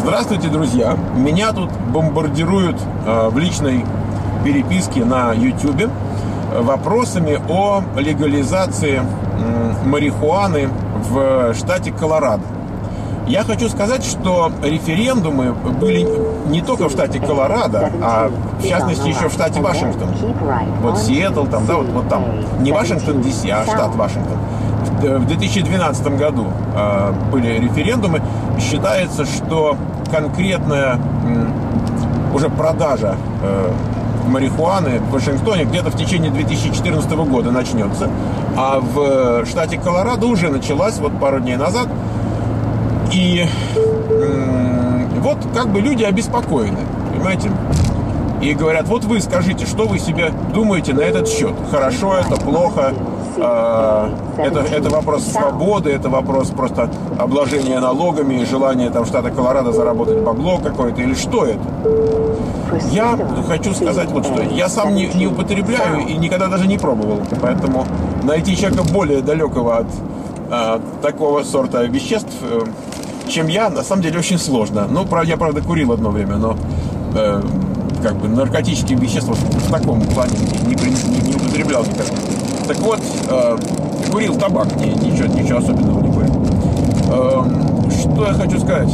Здравствуйте, друзья! Меня тут бомбардируют в личной переписке на YouTube вопросами о легализации марихуаны в штате Колорадо. Я хочу сказать, что референдумы были не только в штате Колорадо, а в частности еще в штате Вашингтон. Вот Сиэтл, там, да, вот там. Не Вашингтон, Д.С., а штат Вашингтон. В 2012 году были референдумы. Считается, что конкретная уже продажа марихуаны в Вашингтоне где-то в течение 2014 года начнется. А в штате Колорадо уже началась вот пару дней назад. И вот как бы люди обеспокоены, понимаете? И говорят, вот вы скажите, что вы себе думаете на этот счет? Хорошо это, плохо? Это вопрос свободы, это вопрос просто обложения налогами, желания там штата Колорадо заработать бабло какое-то, или что это? Я хочу сказать вот что. Я сам не употребляю и никогда даже не пробовал. Поэтому найти человека более далекого от такого сорта веществ, чем я, на самом деле очень сложно. Ну, я, правда, курил одно время, но как бы наркотические вещества в таком плане не употреблял никогда. Так вот, курил табак, ничего особенного не курил. Что я хочу сказать?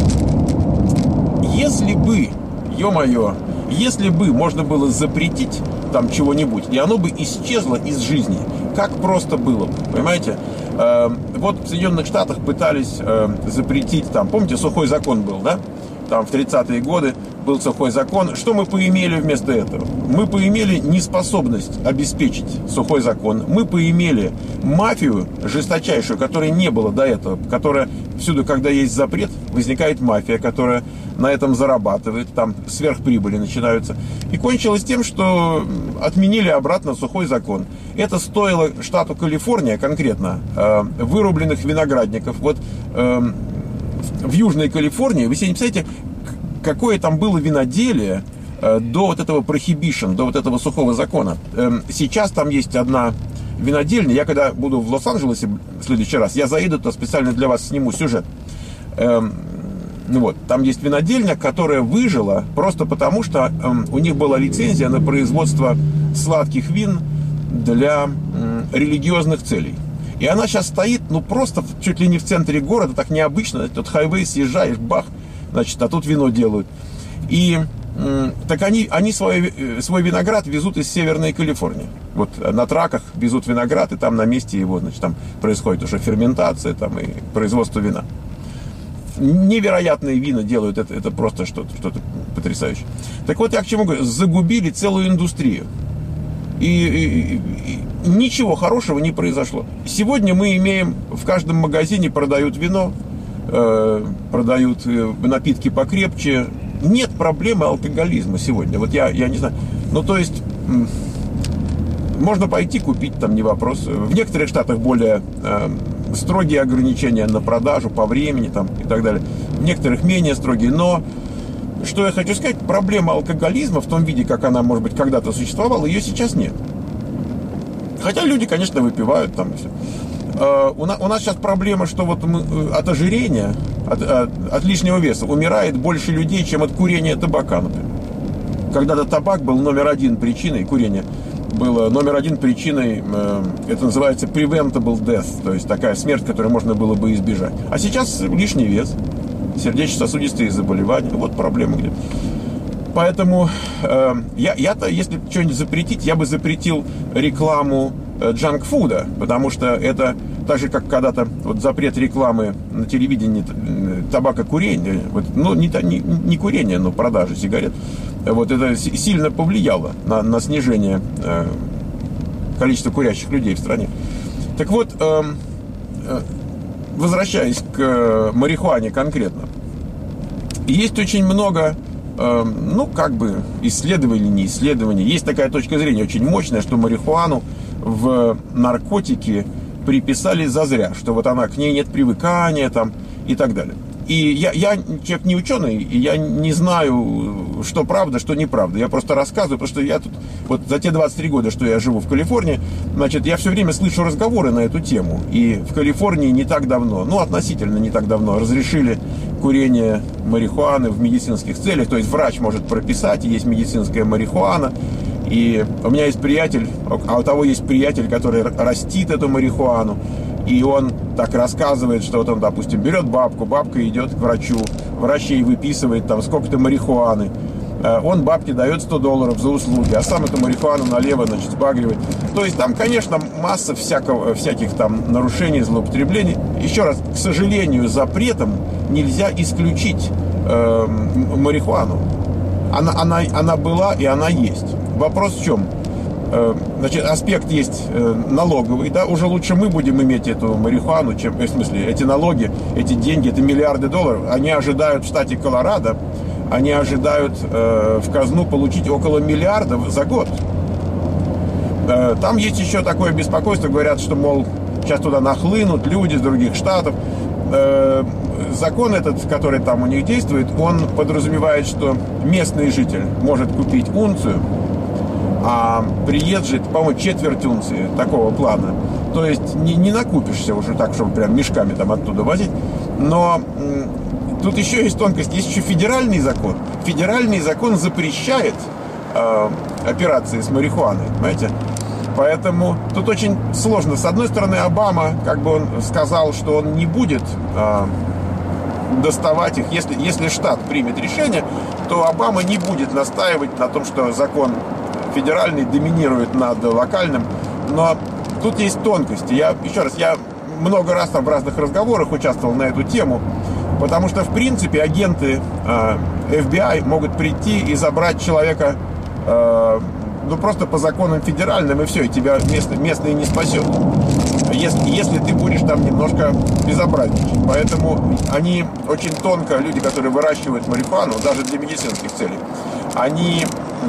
Если бы, ё-моё, если бы можно было запретить там чего-нибудь, и оно бы исчезло из жизни, как просто было, понимаете? Вот в Соединенных Штатах пытались запретить, там, помните, сухой закон был, да? Там в 30-е годы был сухой закон. Что мы поимели вместо этого? Мы поимели неспособность обеспечить сухой закон. Мы поимели мафию жесточайшую, которой не было до этого. Которая всюду, когда есть запрет, возникает мафия, которая на этом зарабатывает. Там сверхприбыли начинаются. И кончилось тем, что отменили обратно сухой закон. Это стоило штату Калифорния конкретно вырубленных виноградников. Вот в Южной Калифорнии, вы себе не представляете, какое там было виноделие до вот этого prohibition, до вот этого сухого закона. Сейчас там есть одна винодельня. Я когда буду в Лос-Анджелесе в следующий раз, я заеду туда, специально для вас сниму сюжет. Вот, там есть винодельня, которая выжила просто потому, что у них была лицензия на производство сладких вин для религиозных целей. И она сейчас стоит, ну, просто чуть ли не в центре города, так необычно. Тут хайвей, съезжаешь, бах, значит, а тут вино делают. И так они свой виноград везут из Северной Калифорнии. Вот на траках везут виноград, и там на месте его, значит, там происходит уже ферментация, там и производство вина. Невероятные вина делают, это просто что-то потрясающее. Так вот, я к чему говорю, загубили целую индустрию. И ничего хорошего не произошло. Сегодня мы имеем, в каждом магазине продают вино, продают напитки покрепче. Нет проблемы алкоголизма сегодня. Вот я не знаю. Ну, то есть, можно пойти купить, там не вопрос. В некоторых штатах более строгие ограничения на продажу по времени там, и так далее. В некоторых менее строгие. Но что я хочу сказать, проблема алкоголизма в том виде, как она, может быть, когда-то существовала, ее сейчас нет. Хотя люди, конечно, выпивают там и все. У нас сейчас проблема, что вот от ожирения, от лишнего веса умирает больше людей, чем от курения табака, например. Когда-то табак был номер один причиной, курение было номер один причиной, это называется preventable death, то есть такая смерть, которую можно было бы избежать. А сейчас лишний вес, сердечно-сосудистые заболевания, вот проблема где. Поэтому я-то, если что-нибудь запретить, я бы запретил рекламу джанк-фуда, потому что это так же, как когда-то вот запрет рекламы на телевидении табакокурения, вот, ну, не курение, но продажи сигарет, вот это сильно повлияло на снижение количества курящих людей в стране. Так вот, возвращаясь к марихуане конкретно, есть очень много, ну, как бы, исследований, не исследований. Есть такая точка зрения очень мощная, что марихуану в наркотики приписали зазря, что вот она, к ней нет привыкания там и так далее. И я человек не ученый, и я не знаю, что правда, что неправда. Я просто рассказываю, потому что я тут, вот за те 23 года, что я живу в Калифорнии, значит, я все время слышу разговоры на эту тему. И в Калифорнии не так давно, ну, относительно не так давно, разрешили курение марихуаны в медицинских целях. То есть врач может прописать, и есть медицинская марихуана. И у меня есть приятель, а у того есть приятель, который растит эту марихуану. И он так рассказывает, что вот он, допустим, берет бабку, бабка идет к врачу, врач ей выписывает там сколько-то марихуаны. Он бабке дает $100 за услуги, а сам эту марихуану налево, значит, сбагривает. То есть там, конечно, масса всяких там нарушений, злоупотреблений. Еще раз, к сожалению, запретом нельзя исключить марихуану. Она была и она есть. Вопрос в чем? Значит, аспект есть налоговый, да, уже лучше мы будем иметь эту марихуану, чем, в смысле, эти налоги, эти деньги, это миллиарды долларов, они ожидают в штате Колорадо, они ожидают в казну получить около миллиарда за год. Там есть еще такое беспокойство, говорят, что, мол, сейчас туда нахлынут люди из других штатов. Закон этот, который там у них действует, он подразумевает, что местный житель может купить унцию, а приезжий, по-моему, четверть унции такого плана. То есть не накупишься уже так, чтобы прям мешками там оттуда возить. Но тут еще есть тонкость. Есть еще федеральный закон. Федеральный закон запрещает операции с марихуаной, понимаете? Поэтому тут очень сложно. С одной стороны, Обама, как бы он сказал, что он не будет доставать их. Если штат примет решение, то Обама не будет настаивать на том, что закон федеральный доминирует над локальным. Но тут есть тонкости. Я много раз там в разных разговорах участвовал на эту тему, потому что, в принципе, агенты FBI могут прийти и забрать человека просто по законам федеральным, и все, и тебя местный не спасет, если ты будешь там немножко безобразничать. Поэтому они очень тонко, люди, которые выращивают марихуану, даже для медицинских целей, они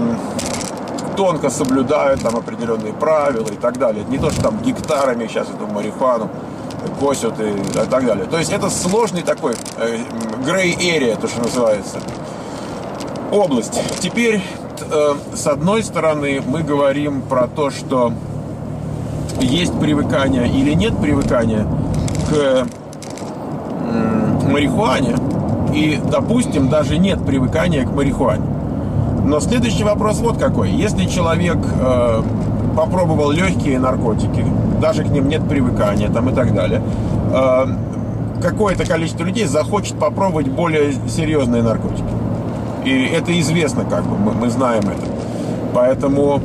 тонко соблюдают там определенные правила и так далее. Не то, что там гектарами сейчас эту марихуану косят и так далее. То есть это сложный такой gray area, то, что называется, область. Теперь, с одной стороны, мы говорим про то, что есть привыкание или нет привыкания к марихуане, и, допустим, даже нет привыкания к марихуане. Но следующий вопрос вот какой. Если человек попробовал легкие наркотики, даже к ним нет привыкания там, и так далее, какое-то количество людей захочет попробовать более серьезные наркотики. И это известно, как бы, мы знаем это. Поэтому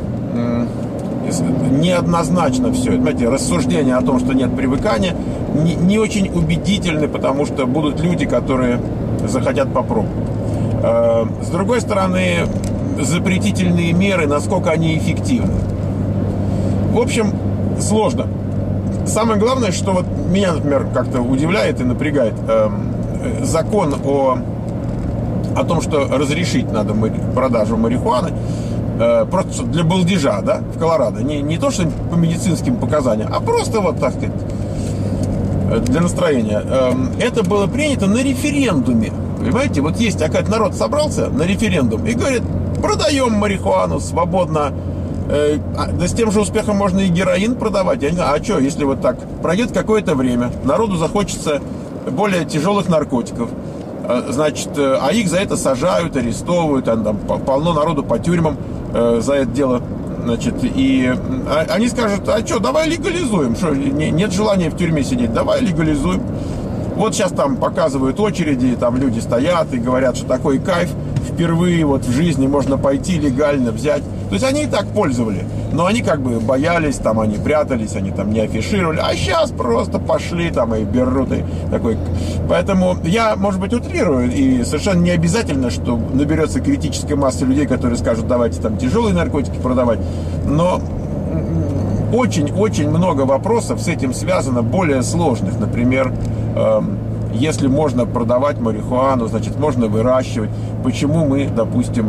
неоднозначно все. Знаете, рассуждения о том, что нет привыкания, не очень убедительны, потому что будут люди, которые захотят попробовать. С другой стороны, запретительные меры, насколько они эффективны. В общем, сложно. Самое главное, что вот меня, например, как-то удивляет и напрягает, закон о том, что разрешить надо продажу марихуаны, просто для балдежа, да, в Колорадо. Не то, что по медицинским показаниям, а просто вот, так сказать, для настроения. Это было принято на референдуме. Понимаете, вот есть, оказывается, народ собрался на референдум и говорит, продаем марихуану свободно. Да с тем же успехом можно и героин продавать. Я не знаю, а что, если вот так пройдет какое-то время, народу захочется более тяжелых наркотиков, значит, а их за это сажают, арестовывают, там полно народу по тюрьмам за это дело, значит, и они скажут, а что, давай легализуем, что, нет желания в тюрьме сидеть, давай легализуем. Вот сейчас там показывают очереди, там люди стоят и говорят, что такой кайф, впервые вот в жизни можно пойти легально взять. То есть они и так пользовали, но они как бы боялись, там они прятались, они там не афишировали, а сейчас просто пошли там и берут и такой. Поэтому я, может быть, утрирую, и совершенно не обязательно, что наберется критическая масса людей, которые скажут, давайте там тяжелые наркотики продавать, но очень-очень много вопросов с этим связано, более сложных. Например, если можно продавать марихуану, значит, можно выращивать. Почему мы, допустим,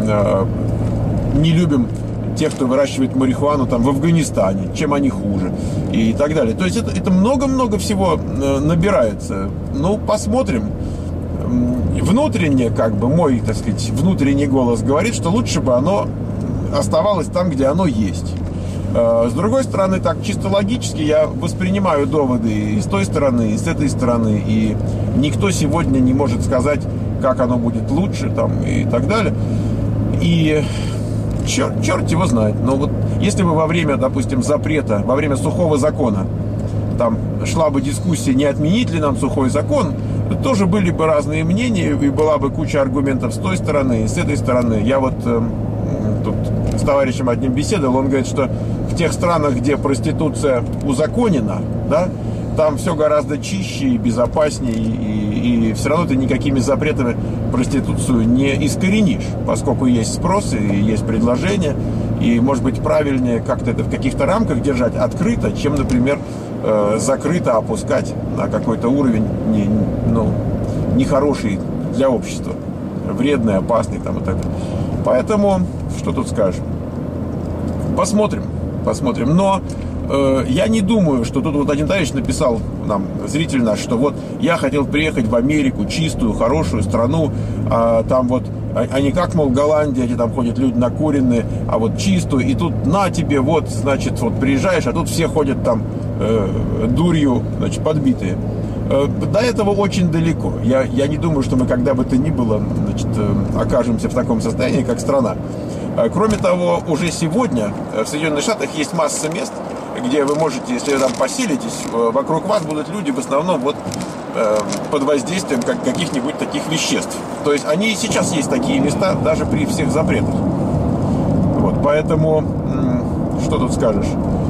не любим тех, кто выращивает марихуану там в Афганистане, чем они хуже и так далее. То есть это много-много всего набирается. Ну, посмотрим. внутренне, как бы, мой, так сказать, внутренний голос говорит, что лучше бы оно оставалось там, где оно есть. С другой стороны, так чисто логически я воспринимаю доводы и с той стороны, и с этой стороны, и никто сегодня не может сказать, как оно будет лучше, там, и так далее. И черт его знает. Но вот если бы во время, допустим, запрета, во время сухого закона, там шла бы дискуссия, не отменить ли нам сухой закон, тоже были бы разные мнения, и была бы куча аргументов с той стороны и с этой стороны. Я вот тут с товарищем одним беседовал, он говорит, что в тех странах, где проституция узаконена, да, там все гораздо чище и безопаснее, и все равно ты никакими запретами проституцию не искоренишь, поскольку есть спрос и есть предложение, и, может быть, правильнее как-то это в каких-то рамках держать открыто, чем, например, закрыто опускать на какой-то уровень нехороший для общества, вредный, опасный там, и так далее. Поэтому, что тут скажешь? Посмотрим. Но я не думаю, что тут вот один товарищ написал нам, зритель наш, что вот я хотел приехать в Америку, чистую, хорошую страну, а там вот, а не как, мол, Голландия, где там ходят люди накуренные, а вот чистую, и тут на тебе, вот, значит, вот приезжаешь, а тут все ходят там дурью, значит, подбитые. До этого очень далеко. Я не думаю, что мы когда бы то ни было, значит, окажемся в таком состоянии, как страна. Кроме того, уже сегодня в Соединенных Штатах есть масса мест, где вы можете, если там поселитесь, вокруг вас будут люди в основном вот под воздействием каких-нибудь таких веществ. То есть они и сейчас есть такие места, даже при всех запретах. Вот, поэтому, что тут скажешь?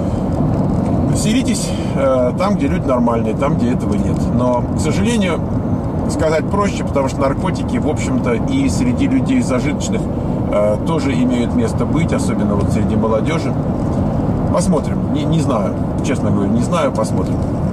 Селитесь там, где люди нормальные, там, где этого нет. Но, к сожалению, сказать проще, потому что наркотики, в общем-то, и среди людей зажиточных тоже имеют место быть, особенно вот среди молодежи. Посмотрим. Не знаю. Честно говоря, не знаю. Посмотрим.